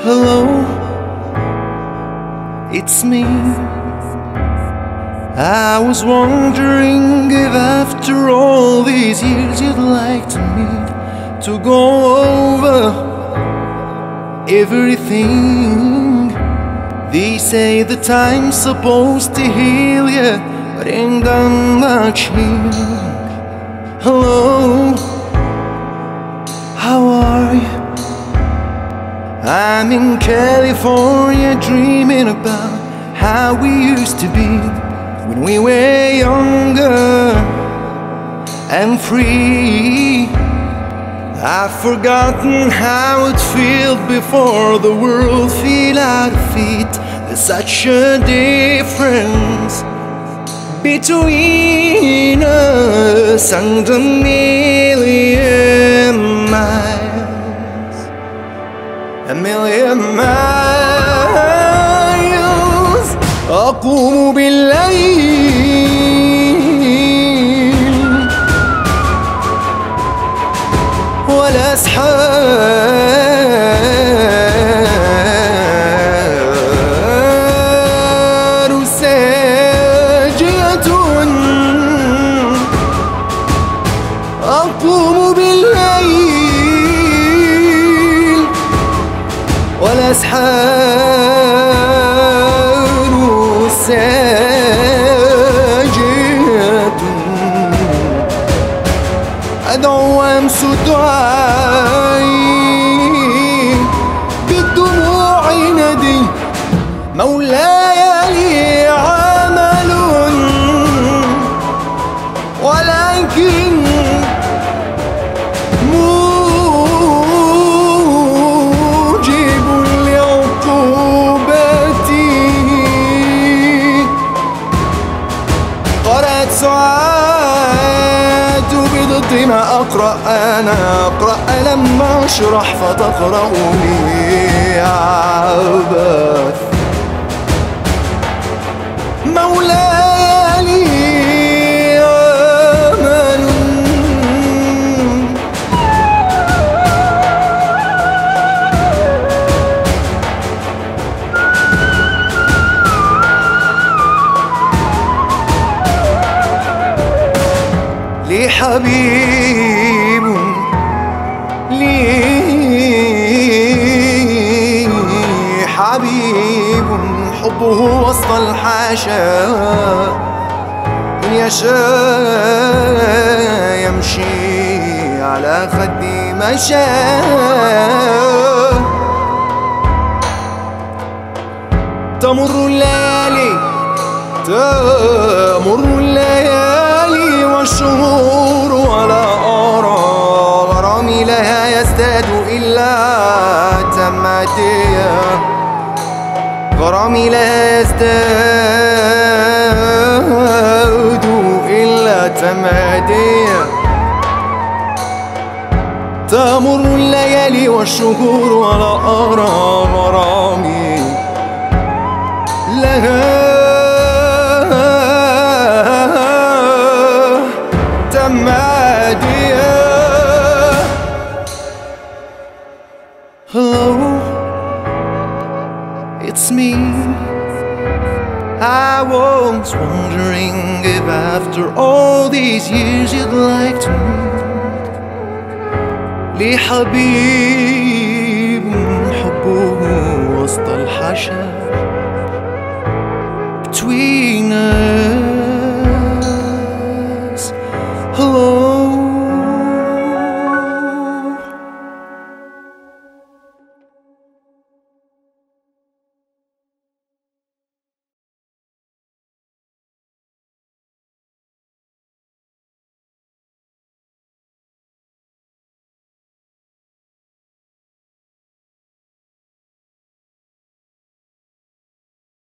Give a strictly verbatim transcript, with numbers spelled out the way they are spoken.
Hello, it's me. I was wondering if after all these years you'd like to meet, to go over everything. They say the time's supposed to heal ya, but ain't done much healing. Hello, how are you? I'm in California dreaming about how we used to be when we were younger and free. I've forgotten how it felt before the world fell out of feet. There's such a difference between us and a million miles, a million miles. أقوم بالليل والأسحار ساجية. أقوم بالليل والأسحار ساجية. أدعو وأمس دعائي بالدموع ندي مولاي لي عمل ولكن موجب لعقوبتي. قرأت سعاد بضد ما أقرأ أنا أقرأ لما أشرح فتقرأني عبث. مولاي لي أمل لي حبيب لي حبيب حبه وسط الحاشا. إن يشاء يمشي على خدي مشى. تمر الليالي تمر الليالي والشهور ولا أرى غرامي لها يزداد إلا تماديا. غرامي لا يزداد إلا تماديا. تمر الليالي والشهور ولا أرى غرامي لها تماديا. Hello, it's me. I was wondering if after all these years you'd like to meet لي حبيب حبه وسط الحشا. Between us